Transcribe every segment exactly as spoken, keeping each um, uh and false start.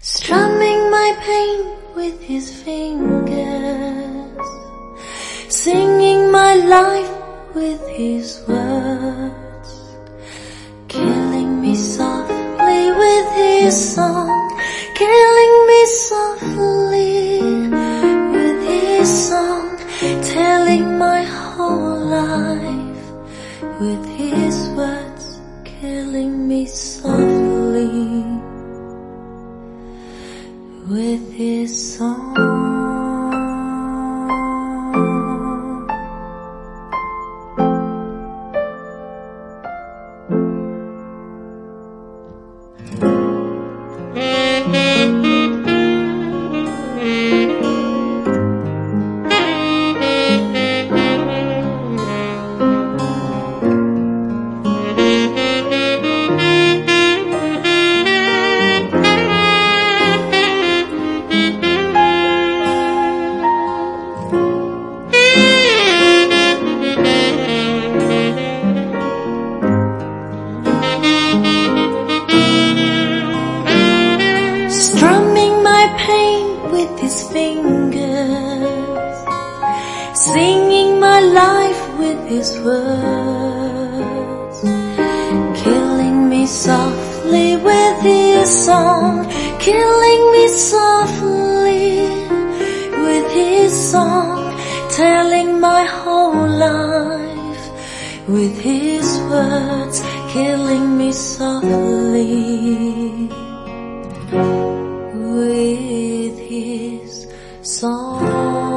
strumming my pain with his fingers, singing my life with his words, killing me softly with his song, killing me softly with his song, telling my whole life with his words, killing me softly with his song. Strumming my pain with his fingers, singing my life with his words, killing me softly with his song, killing me softly with his song, telling my whole life with his words, killing me softly with his song.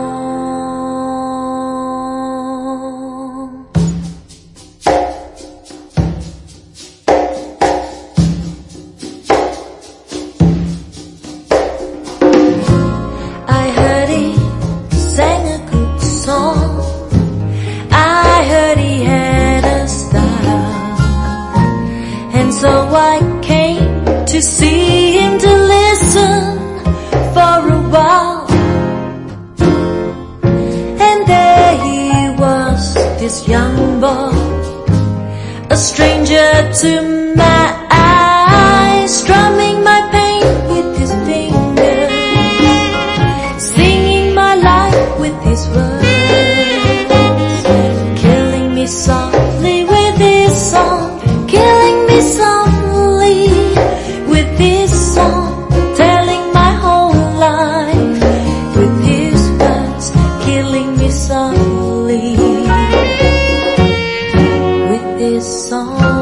I heard he sang a good song, I heard he had a style, and so I came to see him, to listen for a while. And there he was, this young boy, a stranger to my eyes, strumming my pain with his fingers, singing my life with his words, killing me softly with his song, killing me softly with his song, telling my whole life with his words, killing me softly with his song.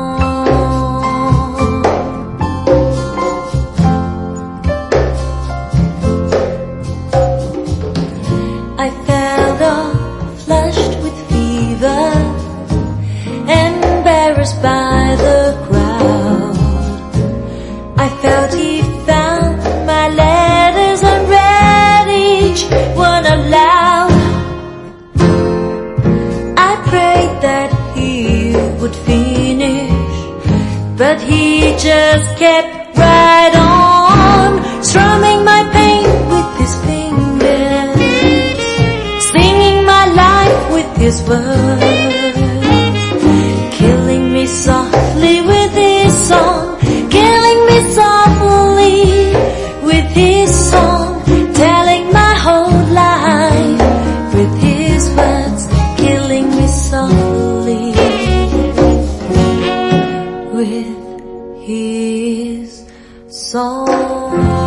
I felt all flushed with fever, embarrassed by the crowd. I felt he found my letters and read each one aloud. I prayed that he would finish, but he just kept right on, strumming my pain with his fingers, singing my life with his words, killing me softly with his song, killing me softly with his song, telling my whole life with his words, killing me softly with his song.